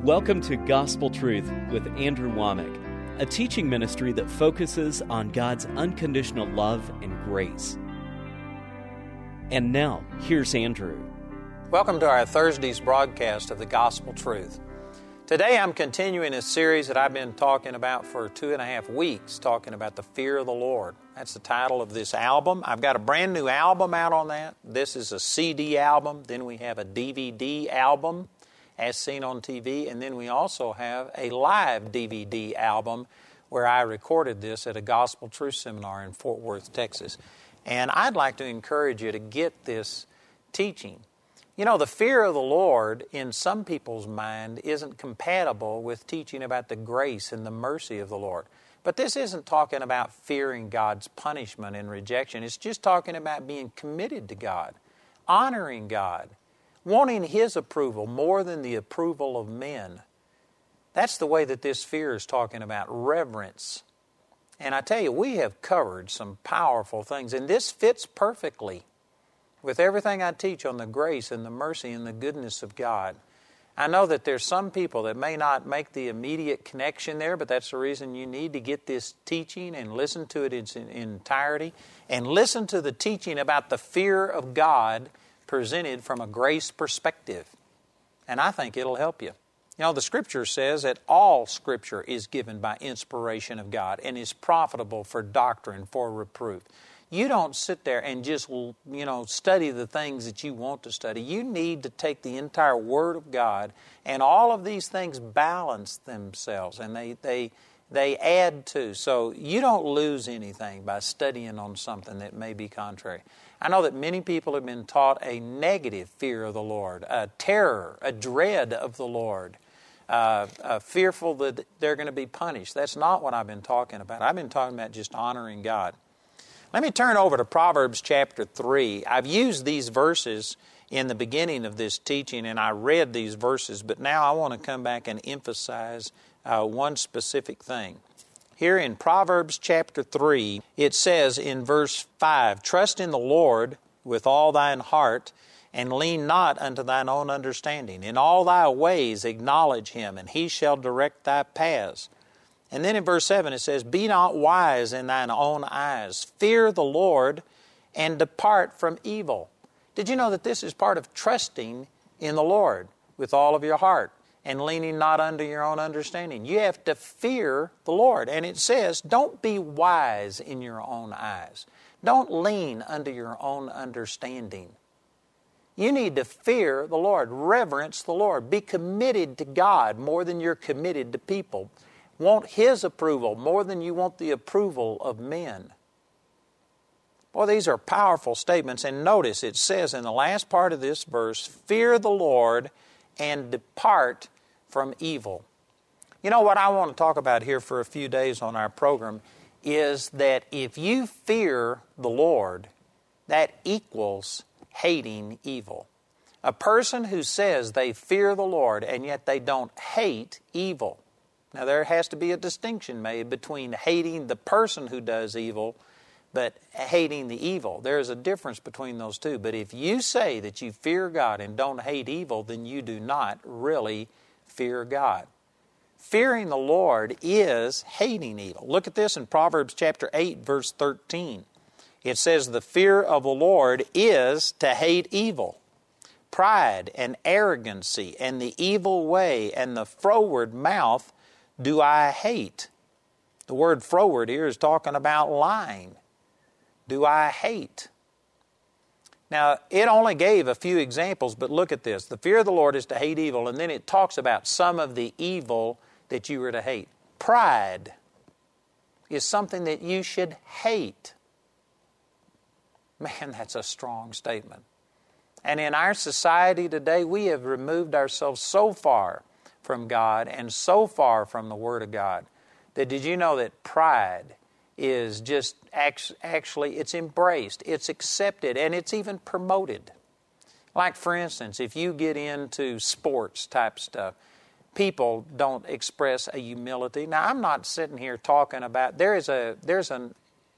Welcome to Gospel Truth with Andrew Womack, a teaching ministry that focuses on God's unconditional love and grace. And now, here's Andrew. Welcome to our Thursday's broadcast of the Gospel Truth. Today I'm continuing a series that I've been talking about for 2.5 weeks, talking about the fear of the Lord. That's the title of this album. I've got a brand new album out on that. This is a CD album. Then we have a DVD album, as seen on TV. And then we also have a live DVD album where I recorded this at a Gospel Truth Seminar in Fort Worth, Texas. And I'd like to encourage you to get this teaching. You know, the fear of the Lord in some people's mind isn't compatible with teaching about the grace and the mercy of the Lord. But this isn't talking about fearing God's punishment and rejection. It's just talking about being committed to God, honoring God, wanting His approval more than the approval of men. That's the way that this fear is talking about, reverence. And I tell you, we have covered some powerful things, and this fits perfectly with everything I teach on the grace and the mercy and the goodness of God. I know that there's some people that may not make the immediate connection there, but that's the reason you need to get this teaching and listen to it in its entirety, and listen to the teaching about the fear of God presented from a grace perspective. And I think it'll help you. You know, the Scripture says that all Scripture is given by inspiration of God and is profitable for doctrine, for reproof. You don't sit there and just, study the things that you want to study. You need to take the entire Word of God, and all of these things balance themselves, and they add to. So you don't lose anything by studying on something that may be contrary. I know that many people have been taught a negative fear of the Lord, a terror, a dread of the Lord, fearful that they're going to be punished. That's not what I've been talking about. I've been talking about just honoring God. Let me turn over to Proverbs chapter 3. I've used these verses in the beginning of this teaching, and I read these verses, but now I want to come back and emphasize one specific thing. Here in Proverbs chapter 3, it says in verse 5, "Trust in the Lord with all thine heart, and lean not unto thine own understanding. In all thy ways acknowledge Him, and He shall direct thy paths." And then in verse 7 it says, "Be not wise in thine own eyes. Fear the Lord and depart from evil." Did you know that this is part of trusting in the Lord with all of your heart and leaning not unto your own understanding? You have to fear the Lord. And it says, don't be wise in your own eyes. Don't lean unto your own understanding. You need to fear the Lord, reverence the Lord, be committed to God more than you're committed to people. Want His approval more than you want the approval of men. Boy, these are powerful statements. And notice it says in the last part of this verse, fear the Lord and depart from evil. You know what I want to talk about here for a few days on our program is that if you fear the Lord, that equals hating evil. A person who says they fear the Lord and yet they don't hate evil. Now, there has to be a distinction made between hating the person who does evil, but hating the evil. There is a difference between those two. But if you say that you fear God and don't hate evil, then you do not really fear God. Fearing the Lord is hating evil. Look at this in Proverbs chapter 8, verse 13. It says, "The fear of the Lord is to hate evil. Pride and arrogancy and the evil way and the froward mouth do I hate." The word froward here is talking about lying. Do I hate? Now, it only gave a few examples, but look at this. The fear of the Lord is to hate evil, and then it talks about some of the evil that you are to hate. Pride is something that you should hate. Man, that's a strong statement. And in our society today, we have removed ourselves so far from God and so far from the Word of God that did you know that pride is just actually it's embraced, it's accepted, and it's even promoted. Like, for instance, if you get into sports type stuff, people don't express a humility. Now, I'm not sitting here talking about, there's a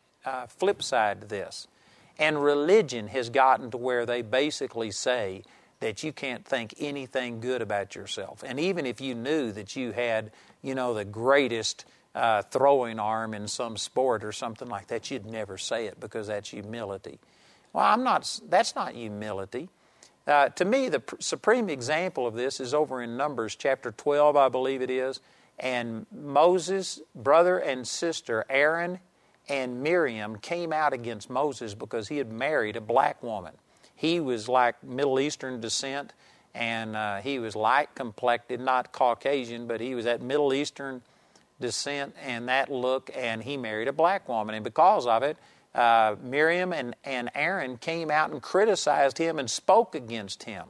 flip side to this. And religion has gotten to where they basically say that you can't think anything good about yourself. And even if you knew that you had, the greatest throwing arm in some sport or something like that, you'd never say it because that's humility. Well, that's not humility. To me, the supreme example of this is over in Numbers chapter 12, I believe it is. And Moses' brother and sister, Aaron and Miriam, came out against Moses because he had married a black woman. He was like Middle Eastern descent, and he was light-complected, not Caucasian, but he was that Middle Eastern descent and that look, and he married a black woman. And because of it, Miriam and Aaron came out and criticized him and spoke against him.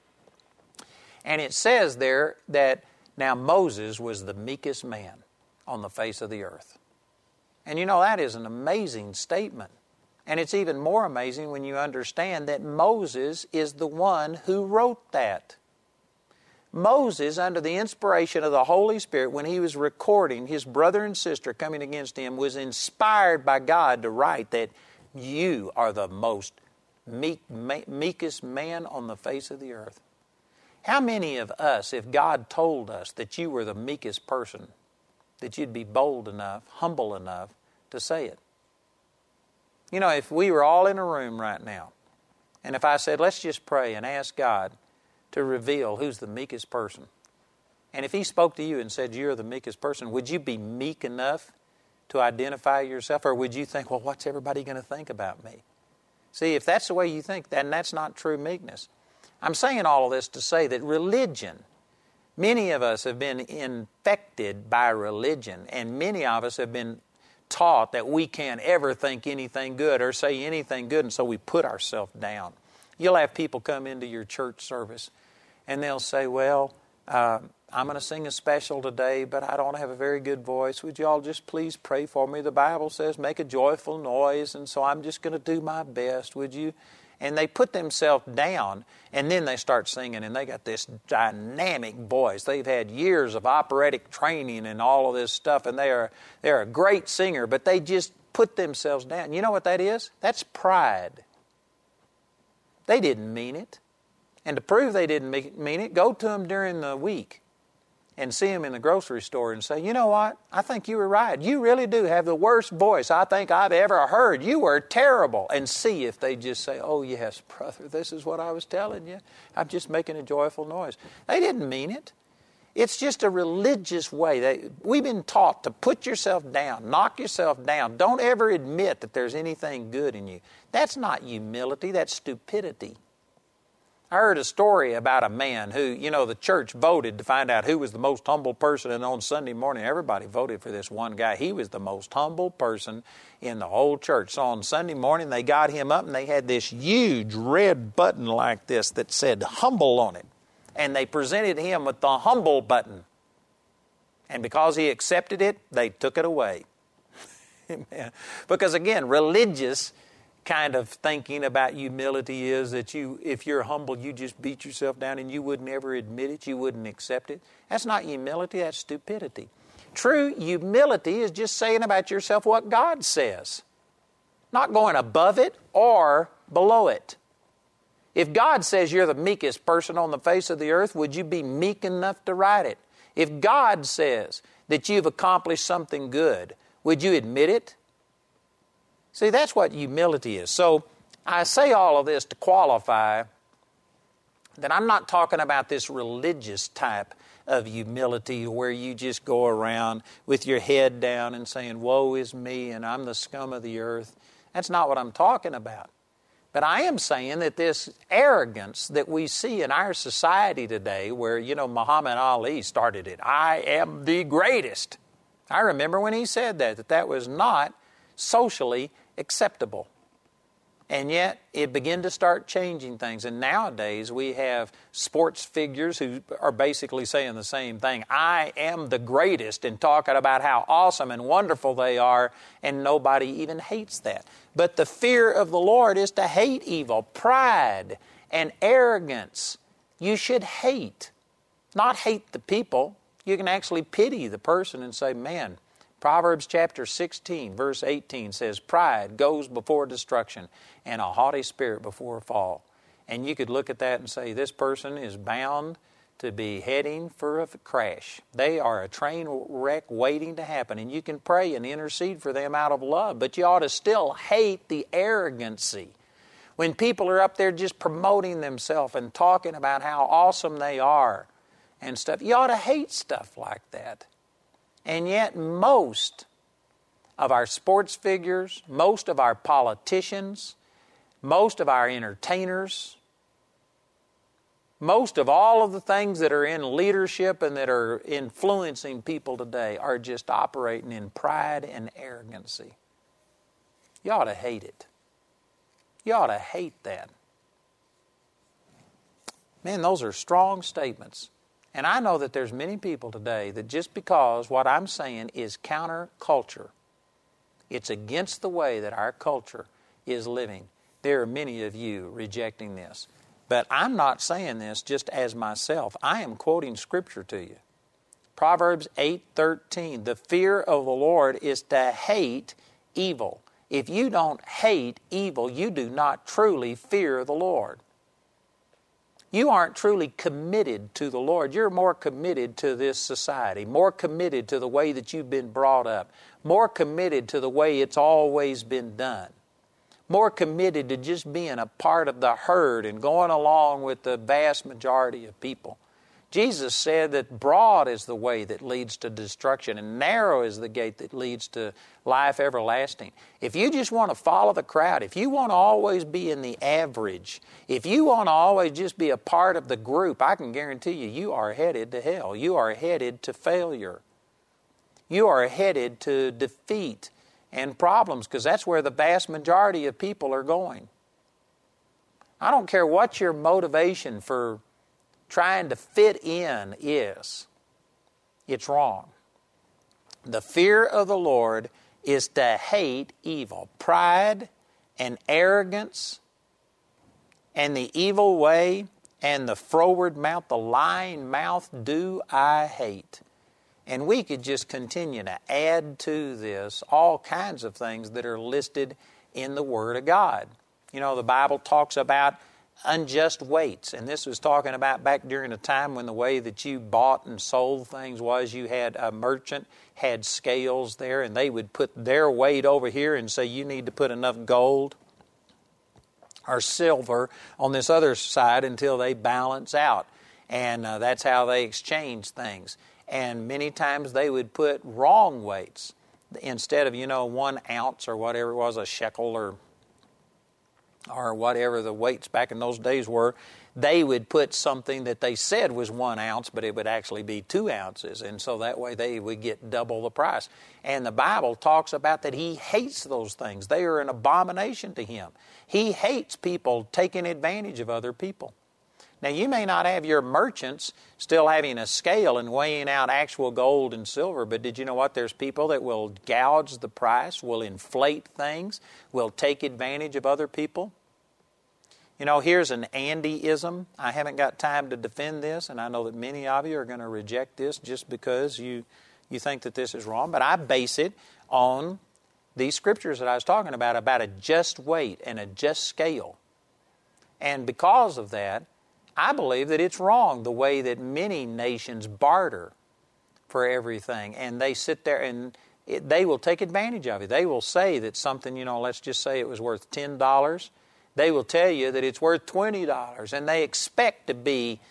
And it says there that now Moses was the meekest man on the face of the earth. And that is an amazing statement. And it's even more amazing when you understand that Moses is the one who wrote that. Moses, under the inspiration of the Holy Spirit, when he was recording his brother and sister coming against him, was inspired by God to write that you are the most meekest man on the face of the earth. How many of us, if God told us that you were the meekest person, that you'd be bold enough, humble enough to say it? If we were all in a room right now, and if I said, let's just pray and ask God to reveal who's the meekest person. And if He spoke to you and said you're the meekest person, would you be meek enough to identify yourself? Or would you think, well, what's everybody going to think about me? See, if that's the way you think, then that's not true meekness. I'm saying all of this to say that religion, many of us have been infected by religion, and many of us have been taught that we can't ever think anything good or say anything good, and so we put ourselves down. You'll have people come into your church service and they'll say, well, I'm going to sing a special today, but I don't have a very good voice. Would you all just please pray for me? The Bible says make a joyful noise, and so I'm just going to do my best. Would you? And they put themselves down, and then they start singing, and they got this dynamic voice. They've had years of operatic training and all of this stuff, and they're a great singer, but they just put themselves down. You know what that is? That's pride. They didn't mean it. And to prove they didn't mean it, go to them during the week and see them in the grocery store and say, you know what? I think you were right. You really do have the worst voice I think I've ever heard. You were terrible. And see if they just say, oh, yes, brother, this is what I was telling you. I'm just making a joyful noise. They didn't mean it. It's just a religious way. We've been taught to put yourself down, knock yourself down. Don't ever admit that there's anything good in you. That's not humility. That's stupidity. I heard a story about a man who, the church voted to find out who was the most humble person, and on Sunday morning, everybody voted for this one guy. He was the most humble person in the whole church. So on Sunday morning, they got him up, and they had this huge red button like this that said humble on it. And they presented him with the humble button. And because he accepted it, they took it away. Because again, religious kind of thinking about humility is that if you're humble, you just beat yourself down and you wouldn't ever admit it, you wouldn't accept it. That's not humility, that's stupidity. True humility is just saying about yourself what God says, not going above it or below it. If God says you're the meekest person on the face of the earth, would you be meek enough to write it? If God says that you've accomplished something good, would you admit it? See, that's what humility is. So I say all of this to qualify that I'm not talking about this religious type of humility where you just go around with your head down and saying, woe is me and I'm the scum of the earth. That's not what I'm talking about. But I am saying that this arrogance that we see in our society today where, Muhammad Ali started it. I am the greatest. I remember when he said that was not socially acceptable. And yet, it began to start changing things. And nowadays, we have sports figures who are basically saying the same thing. I am the greatest, and talking about how awesome and wonderful they are, and nobody even hates that. But the fear of the Lord is to hate evil. Pride and arrogance, you should hate. Not hate the people. You can actually pity the person and say, man, Proverbs chapter 16, verse 18 says, pride goes before destruction, and a haughty spirit before a fall. And you could look at that and say, this person is bound to be heading for a crash. They are a train wreck waiting to happen. And you can pray and intercede for them out of love. But you ought to still hate the arrogancy. When people are up there just promoting themselves and talking about how awesome they are and stuff, you ought to hate stuff like that. And yet most of our sports figures, most of our politicians, most of our entertainers, most of all of the things that are in leadership and that are influencing people today are just operating in pride and arrogancy. You ought to hate it. You ought to hate that. Man, those are strong statements. And I know that there's many people today that just because what I'm saying is counterculture, it's against the way that our culture is living, there are many of you rejecting this. But I'm not saying this just as myself. I am quoting Scripture to you. Proverbs 8:13, the fear of the Lord is to hate evil. If you don't hate evil, you do not truly fear the Lord. You aren't truly committed to the Lord. You're more committed to this society, more committed to the way that you've been brought up, more committed to the way it's always been done, more committed to just being a part of the herd and going along with the vast majority of people. Jesus said that broad is the way that leads to destruction and narrow is the gate that leads to life everlasting. If you just want to follow the crowd, if you want to always be in the average, if you want to always just be a part of the group, I can guarantee you, you are headed to hell. You are headed to failure. You are headed to defeat and problems, because that's where the vast majority of people are going. I don't care what your motivation for trying to fit in is. It's wrong. The fear of the Lord is to hate evil. Pride and arrogance and the evil way and the froward mouth, the lying mouth do I hate. And we could just continue to add to this all kinds of things that are listed in the Word of God. You know, the Bible talks about unjust weights, and this was talking about back during a time when the way that you bought and sold things was you had a merchant had scales there, and they would put their weight over here and say you need to put enough gold or silver on this other side until they balance out, and that's how they exchange things. And many times they would put wrong weights instead of 1 ounce or whatever it was, a shekel or whatever the weights back in those days were, they would put something that they said was 1 ounce, but it would actually be 2 ounces. And so that way they would get double the price. And the Bible talks about that He hates those things. They are an abomination to Him. He hates people taking advantage of other people. Now, you may not have your merchants still having a scale and weighing out actual gold and silver, but did you know what? There's people that will gouge the price, will inflate things, will take advantage of other people. You know, here's an Andyism. I haven't got time to defend this, and I know that many of you are going to reject this just because you think that this is wrong, but I base it on these scriptures that I was talking about a just weight and a just scale. And because of that, I believe that it's wrong the way that many nations barter for everything. And they sit there and they will take advantage of it. They will say that something, let's just say it was worth $10. They will tell you that it's worth $20. And they expect to be,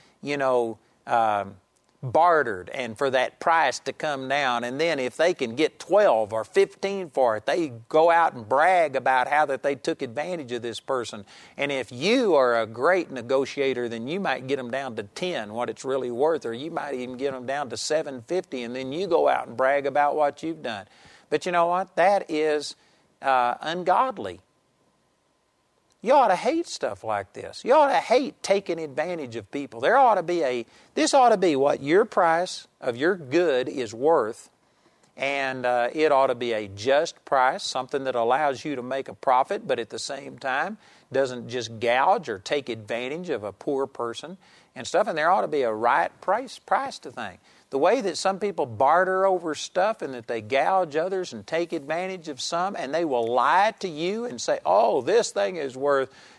bartered and for that price to come down. And then if they can get 12 or 15 for it, they go out and brag about how that they took advantage of this person. And if you are a great negotiator, then you might get them down to 10, what it's really worth, or you might even get them down to $7.50, and then you go out and brag about what you've done. But you know what? That is ungodly. You ought to hate stuff like this. You ought to hate taking advantage of people. This ought to be what your price of your good is worth, and it ought to be a just price, something that allows you to make a profit, but at the same time doesn't just gouge or take advantage of a poor person and stuff. And there ought to be a right price to things. The way that some people barter over stuff and that they gouge others and take advantage of some, and they will lie to you and say, oh, this thing is worth,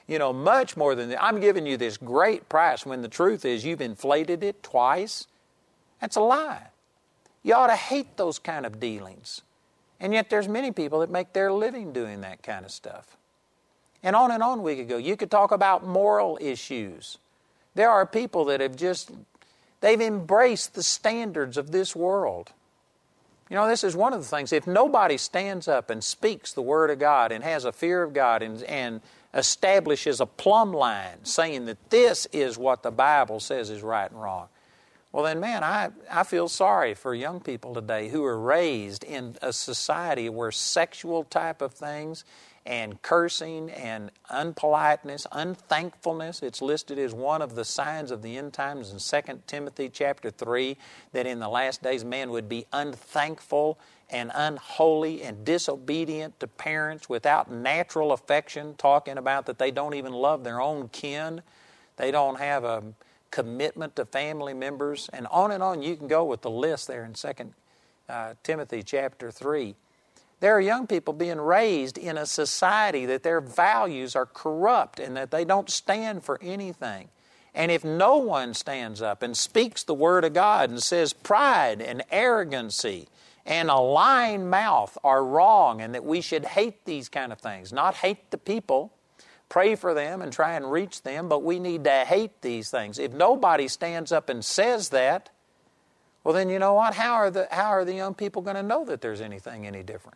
much more than that. I'm giving you this great price when the truth is you've inflated it twice. That's a lie. You ought to hate those kind of dealings. And yet there's many people that make their living doing that kind of stuff. And on we could go. You could talk about moral issues. There are people that they've embraced the standards of this world. This is one of the things. If nobody stands up and speaks the Word of God and has a fear of God and establishes a plumb line saying that this is what the Bible says is right and wrong, well then, man, I feel sorry for young people today who are raised in a society where sexual type of things and cursing and unpoliteness, unthankfulness, it's listed as one of the signs of the end times in 2 Timothy chapter 3, that in the last days men would be unthankful and unholy and disobedient to parents, without natural affection, talking about that they don't even love their own kin. They don't have a commitment to family members, and on you can go with the list there in 2 Timothy chapter 3. There are young people being raised in a society that their values are corrupt and that they don't stand for anything. And if no one stands up and speaks the Word of God and says pride and arrogancy and a lying mouth are wrong and that we should hate these kind of things, not hate the people, pray for them and try and reach them, but we need to hate these things. If nobody stands up and says that, well then you know what? How are the young people going to know that there's anything any different?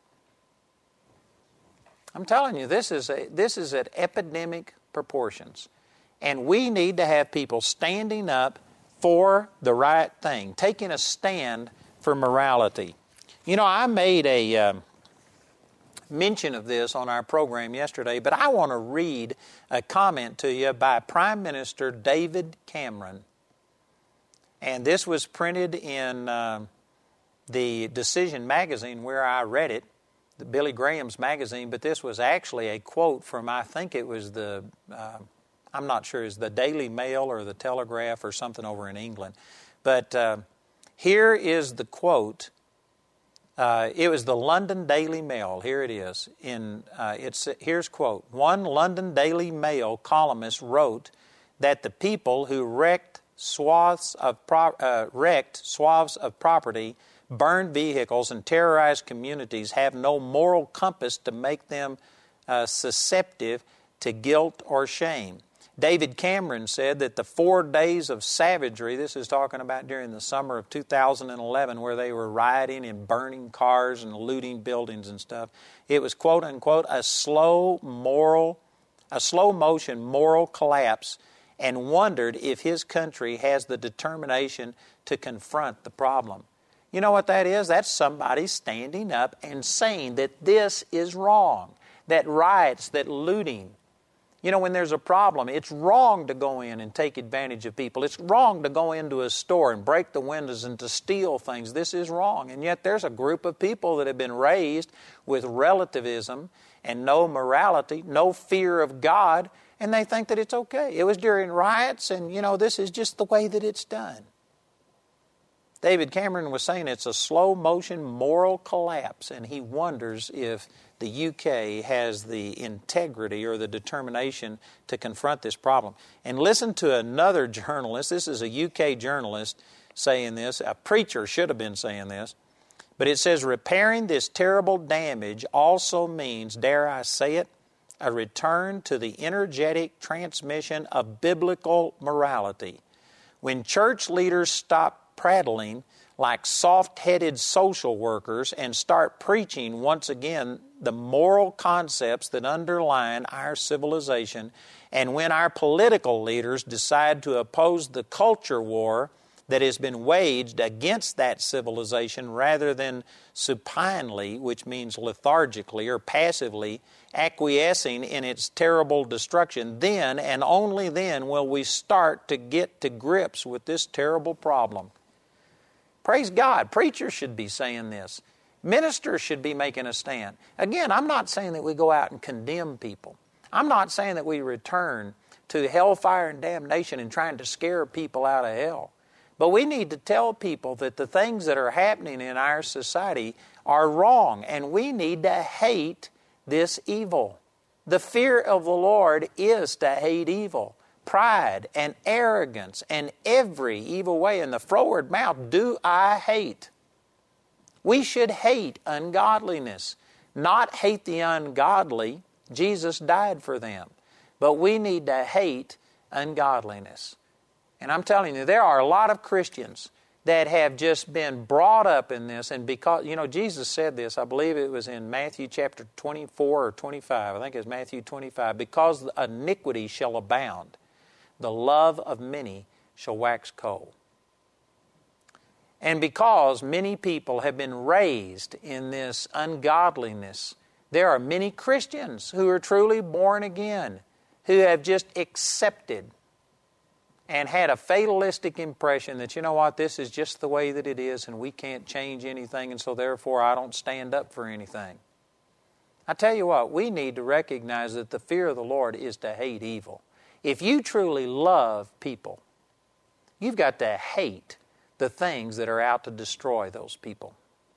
I'm telling you, this is at epidemic proportions. And we need to have people standing up for the right thing, taking a stand for morality. I made a mention of this on our program yesterday, but I want to read a comment to you by Prime Minister David Cameron. And this was printed in the Decision magazine where I read it, the Billy Graham's magazine, but this was actually a quote from, I think it was I'm not sure, is the Daily Mail or the Telegraph or something over in England. But here is the quote. It was the London Daily Mail. Here it is. Here's quote. One London Daily Mail columnist wrote that the people who wrecked swaths of property, burned vehicles, and terrorized communities have no moral compass to make them susceptible to guilt or shame. David Cameron said that the 4 days of savagery, this is talking about during the summer of 2011, where they were rioting and burning cars and looting buildings and stuff, it was, quote unquote, a slow motion moral collapse, and wondered if his country has the determination to confront the problem. You know what that is? That's somebody standing up and saying that this is wrong, that riots, that looting. When there's a problem, it's wrong to go in and take advantage of people. It's wrong to go into a store and break the windows and to steal things. This is wrong. And yet there's a group of people that have been raised with relativism and no morality, no fear of God, and they think that it's okay. It was during riots, and, this is just the way that it's done. David Cameron was saying it's a slow motion moral collapse, and he wonders if the UK has the integrity or the determination to confront this problem. And listen to another journalist. This is a UK journalist saying this. A preacher should have been saying this. But it says, repairing this terrible damage also means, dare I say it, a return to the energetic transmission of biblical morality. When church leaders stop prattling like soft-headed social workers and start preaching once again the moral concepts that underline our civilization, and when our political leaders decide to oppose the culture war that has been waged against that civilization rather than supinely, which means lethargically or passively, acquiescing in its terrible destruction, then and only then will we start to get to grips with this terrible problem. Praise God. Preachers should be saying this. Ministers should be making a stand. Again, I'm not saying that we go out and condemn people. I'm not saying that we return to hellfire and damnation and trying to scare people out of hell. But we need to tell people that the things that are happening in our society are wrong, and we need to hate this evil. The fear of the Lord is to hate evil. Pride and arrogance and every evil way in the froward mouth do I hate. We should hate ungodliness, not hate the ungodly. Jesus died for them. But we need to hate ungodliness. And I'm telling you, there are a lot of Christians that have just been brought up in this, and because, Jesus said this, I believe it was in Matthew chapter 24 or 25, I think it's Matthew 25, because iniquity shall abound, the love of many shall wax cold. And because many people have been raised in this ungodliness, there are many Christians who are truly born again, who have just accepted and had a fatalistic impression that, this is just the way that it is and we can't change anything, and so therefore I don't stand up for anything. I tell you what, we need to recognize that the fear of the Lord is to hate evil. If you truly love people, you've got to hate the things that are out to destroy those people.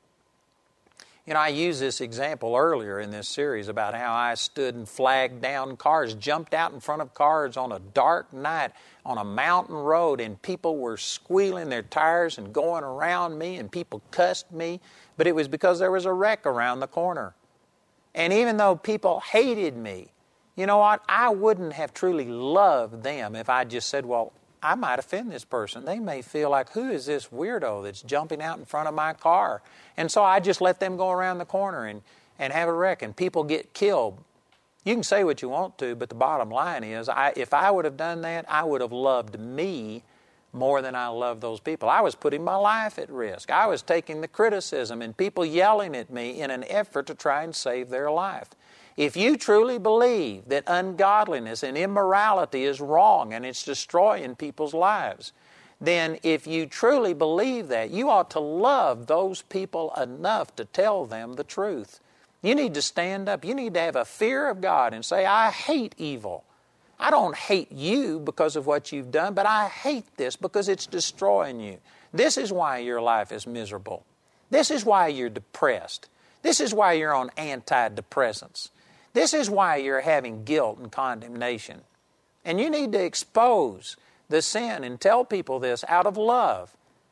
I used this example earlier in this series about how I stood and flagged down cars, jumped out in front of cars on a dark night on a mountain road, and people were squealing their tires and going around me, and people cussed me, but it was because there was a wreck around the corner. And even though people hated me, you know what? I wouldn't have truly loved them if I just said, well, I might offend this person. They may feel like, who is this weirdo that's jumping out in front of my car? And so I just let them go around the corner and have a wreck, and people get killed. You can say what you want to, but the bottom line is, if I would have done that, I would have loved me more than I love those people. I was putting my life at risk. I was taking the criticism and people yelling at me in an effort to try and save their life. If you truly believe that ungodliness and immorality is wrong and it's destroying people's lives, then if you truly believe that, you ought to love those people enough to tell them the truth. You need to stand up. You need to have a fear of God and say, I hate evil. I don't hate you because of what you've done, but I hate this because it's destroying you. This is why your life is miserable. This is why you're depressed. This is why you're on antidepressants. This is why you're having guilt and condemnation. And you need to expose the sin and tell people this out of love.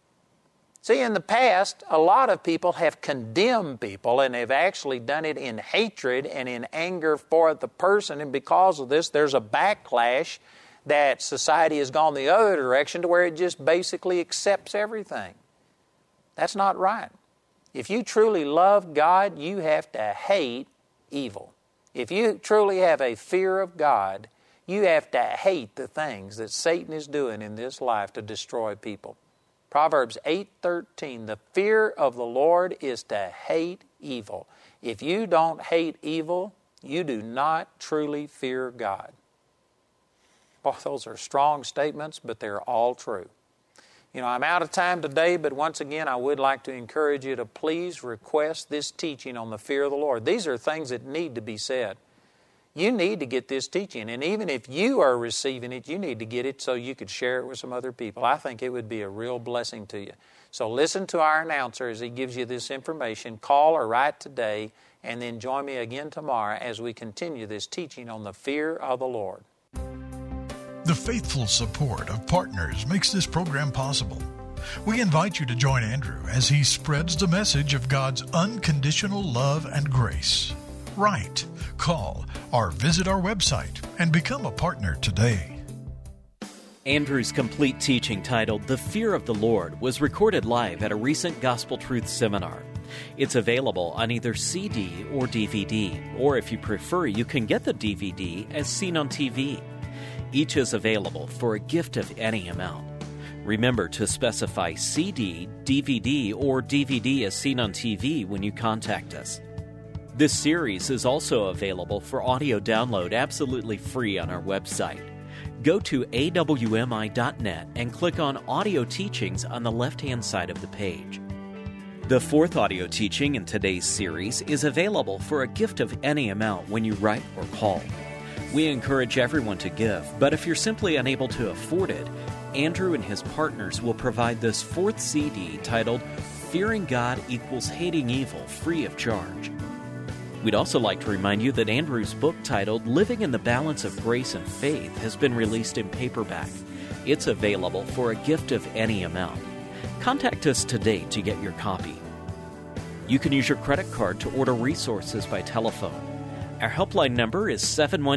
See, in the past, a lot of people have condemned people, and they've actually done it in hatred and in anger for the person, and because of this, there's a backlash that society has gone the other direction to where it just basically accepts everything. That's not right. If you truly love God, you have to hate evil. If you truly have a fear of God, you have to hate the things that Satan is doing in this life to destroy people. Proverbs 8:13, the fear of the Lord is to hate evil. If you don't hate evil, you do not truly fear God. Boy, those are strong statements, but they're all true. I'm out of time today, but once again, I would like to encourage you to please request this teaching on the fear of the Lord. These are things that need to be said. You need to get this teaching, and even if you are receiving it, you need to get it so you could share it with some other people. I think it would be a real blessing to you. So listen to our announcer as he gives you this information. Call or write today, and then join me again tomorrow as we continue this teaching on the fear of the Lord. The faithful support of partners makes this program possible. We invite you to join Andrew as he spreads the message of God's unconditional love and grace. Write, call, or visit our website and become a partner today. Andrew's complete teaching titled The Fear of the Lord was recorded live at a recent Gospel Truth seminar. It's available on either CD or DVD, or if you prefer, you can get the DVD as seen on TV. Each is available for a gift of any amount. Remember to specify CD, DVD, or DVD as seen on TV when you contact us. This series is also available for audio download absolutely free on our website. Go to awmi.net and click on Audio Teachings on the left-hand side of the page. The fourth audio teaching in today's series is available for a gift of any amount when you write or call. We encourage everyone to give, but if you're simply unable to afford it, Andrew and his partners will provide this fourth CD titled Fearing God Equals Hating Evil free of charge. We'd also like to remind you that Andrew's book titled Living in the Balance of Grace and Faith has been released in paperback. It's available for a gift of any amount. Contact us today to get your copy. You can use your credit card to order resources by telephone. Our helpline number is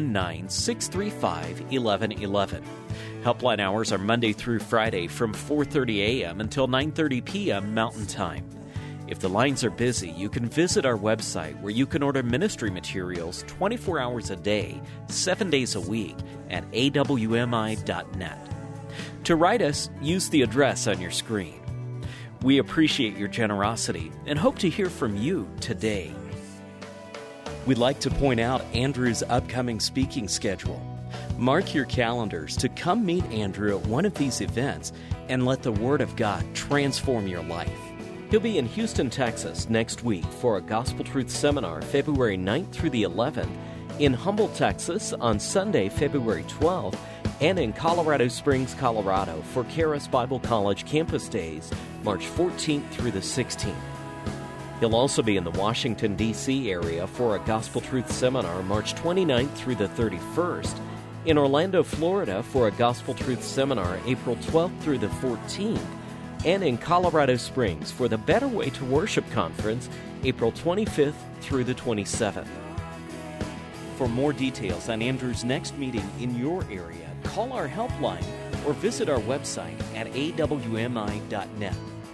719-635-1111. Helpline hours are Monday through Friday from 4:30 a.m. until 9:30 p.m. Mountain Time. If the lines are busy, you can visit our website where you can order ministry materials 24 hours a day, 7 days a week at awmi.net. To write us, use the address on your screen. We appreciate your generosity and hope to hear from you today. We'd like to point out Andrew's upcoming speaking schedule. Mark your calendars to come meet Andrew at one of these events and let the Word of God transform your life. He'll be in Houston, Texas next week for a Gospel Truth Seminar February 9th through the 11th, in Humboldt, Texas on Sunday, February 12th, and in Colorado Springs, Colorado for Charis Bible College Campus Days, March 14th through the 16th. He'll also be in the Washington, D.C. area for a Gospel Truth Seminar March 29th through the 31st, in Orlando, Florida for a Gospel Truth Seminar April 12th through the 14th, and in Colorado Springs for the Better Way to Worship Conference April 25th through the 27th. For more details on Andrew's next meeting in your area, call our helpline or visit our website at awmi.net.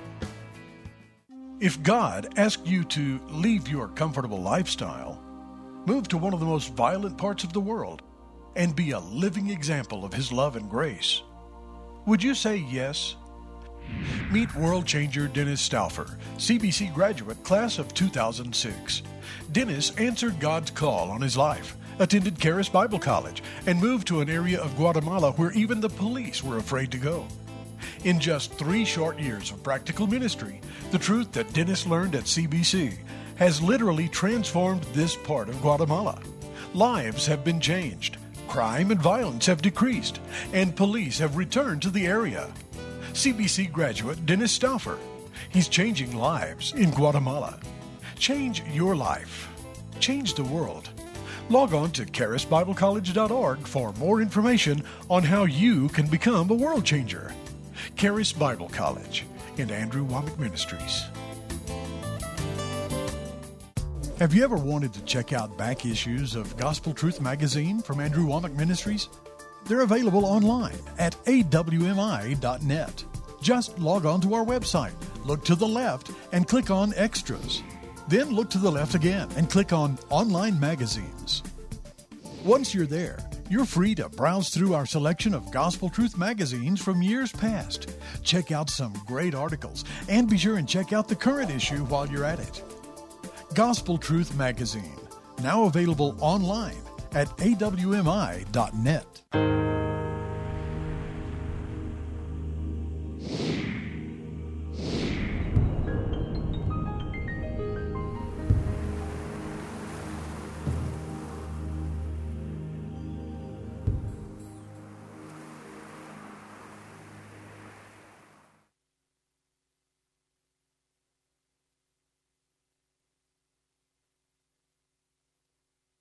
If God asked you to leave your comfortable lifestyle, move to one of the most violent parts of the world, and be a living example of His love and grace, would you say yes? Meet world changer Dennis Stauffer, CBC graduate, class of 2006. Dennis answered God's call on his life, attended Charis Bible College, and moved to an area of Guatemala where even the police were afraid to go. In just 3 short years of practical ministry, the truth that Dennis learned at CBC has literally transformed this part of Guatemala. Lives have been changed, crime and violence have decreased, and police have returned to the area. CBC graduate Dennis Stauffer. He's changing lives in Guatemala. Change your life. Change the world. Log on to charisbiblecollege.org for more information on how you can become a world changer. Charis Bible College and Andrew Wommack Ministries. Have you ever wanted to check out back issues of Gospel Truth magazine from Andrew Wommack Ministries? They're available online at awmi.net. Just log on to our website, look to the left, and click on Extras. Then look to the left again and click on Online Magazines. Once you're there, you're free to browse through our selection of Gospel Truth magazines from years past. Check out some great articles, and be sure and check out the current issue while you're at it. Gospel Truth Magazine, now available online at awmi.net.